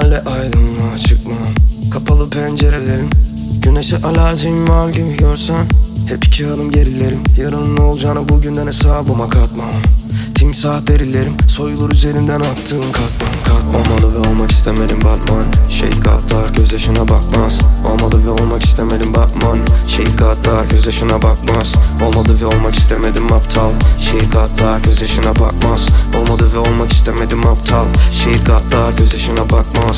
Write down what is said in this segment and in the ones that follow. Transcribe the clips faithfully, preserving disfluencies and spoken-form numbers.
mahalle aydınlığa çıkmam. Kapalı pencerelerim, güneşe alerjim var gibi görsen. Hep iki adım gerilerim, yarının ne olacağını bugünden hesabıma katmam. Timsah derilerim, soyulur üzerinden attığım katman katman. Olmalı ve olmak istemedim Batman. Şeyh Gaddar göz yaşına bakmaz. Olmalı ve olmak istemedim Batman. Şeyh Gaddar göz yaşına bakmaz. Olmadı ve olmak istemedim aptal. Şeyh Gaddar göz yaşına bakmaz. Olmadı ve olmak istemedim aptal. Şeyh Gaddar göz yaşına bakmaz.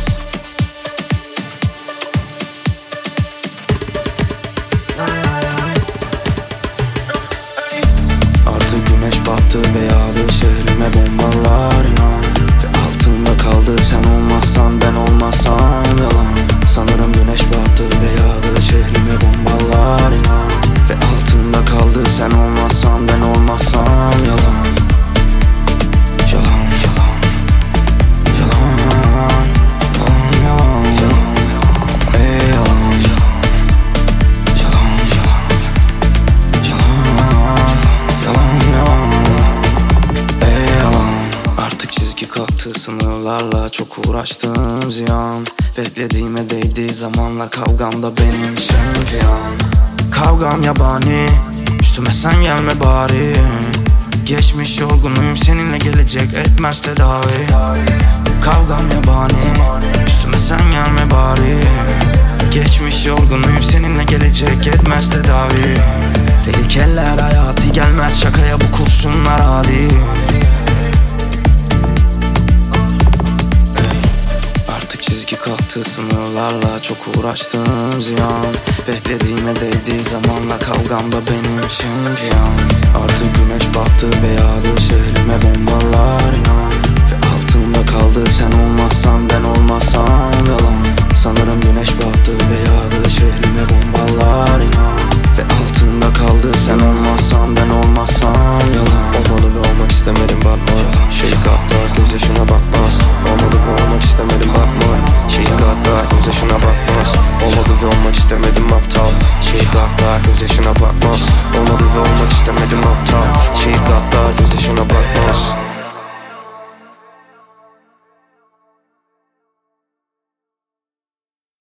Artık güneş battı ve yağdı şehrime bombalar inan. Ve altında kaldı sen olmazsan ben olmazsam yalan. Sanırım güneş battı ve yağdı şehrime bombalar inan. Ve altında kaldı sen olmazsan ben olmazsam yalan. Yalan yalan yalan yalan yalan yalan ey yalan yalan yalan yalan yalan ey yalan. Artık çizgi kalktı sınırlarla çok uğraştım ziyan. Beklediğime değdiği zamanla kavgamda benim şampiyon. Kavgam yabani, üstüme sen gelme bari. Geçmiş yorgunuyum seninle gelecek etmez tedavi. Kavgam yabani, üstüme sen gelme bari. Geçmiş yorgunuyum seninle gelecek etmez tedavi. Tehlikeler hayati gelmez şakaya bu kurşunlar adi. Artık çizgi kalktı sınırlarla çok uğraştım ziyan. Beklediğime değdiği zamanla kavgamda benim şampiyon. Artık güneş battı ve yağdı şehrime bombalar inan. Ve altında kaldı sen olmazsan ben olmazsam yalan. Sanırım güneş battı ve yağdı şehrime bombalar inan. Ve altında kaldı sen olmazsan ben olmazsam yalan. Olmalı ve olmak istemedim Batman. Şeyh Gaddar göz yaşına bakmaz. Olmalı ve olmak istemedim Batman. Şeyh Gaddar göz yaşına bakmaz. Olmadı ve olmak istemedim aptal. Şeyh Gaddar göz yaşına bakmaz. Olmadı ve olmak istemedim aptal. Şeyh Gaddar göz yaşına bakmaz.